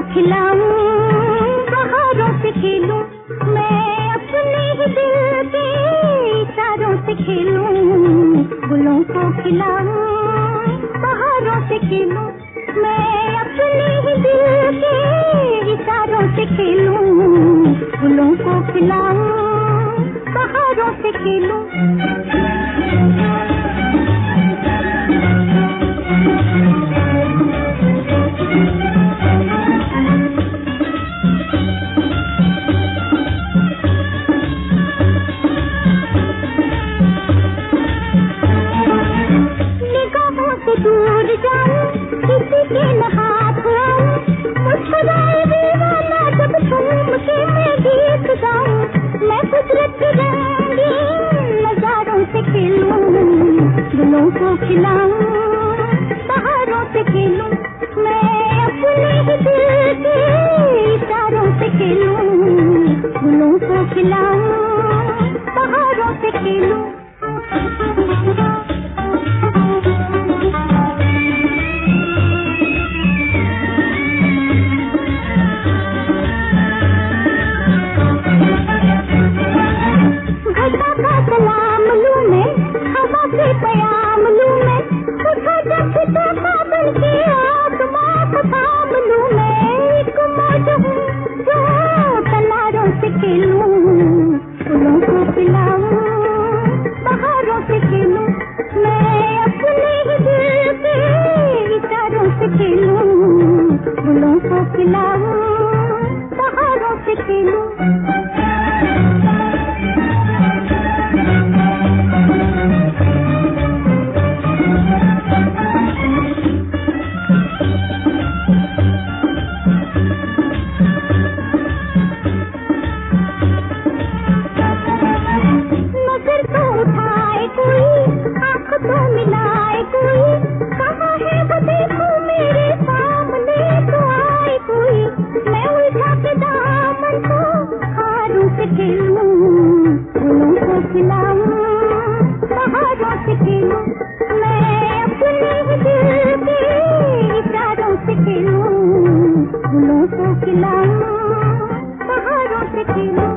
खिलाऊं, बहारों से खेलूं, मैं अपने ही दिल के इशारों से खेलूं, गुलों को खिलाऊं, बहारों से खेलूं, मैं अपने ही दिल के इशारों से खेलूं, गुलों को खिलाऊं, बहारों से खेलूं। दूर जाऊं, किसी के न हाथ आऊं, मुस्कुराए दीवाना जब झूम के मैं गीत गाऊं, मैं कुदरत की रंगीन नजारों से खेलूं, गुलों को खिलाऊं, बहारों से खेलूं, मैं अपने ही दिल के इशारों से खेलूं, गुलों को खिलाऊं, बहारों से खेलूं। सलाम लूं मैं, हवा से प्याम लूं मैं, उठा जब बादल के आसमां को थाम लूं मैं, एक मौज हूँ जो कलारों से खेलूं, फूलों को खिलाऊं, बहारों से खेलूं, मैं अपने ही दिल के इशारों से खेलूं, फूलों को खिलाऊं, बहारों से खेलूं। तो मिलाए कोई, कहाँ है वो देखो मेरे सामने तो आए कोई, मैं उलझा के दामन को हारों से खेलूं, फूलों को खिलाऊं, बहारों से खेलूं, मैं अपने ही दिल के इशारों से खेलूं, फूलों को खिलाऊं, बहारों से खेलूं।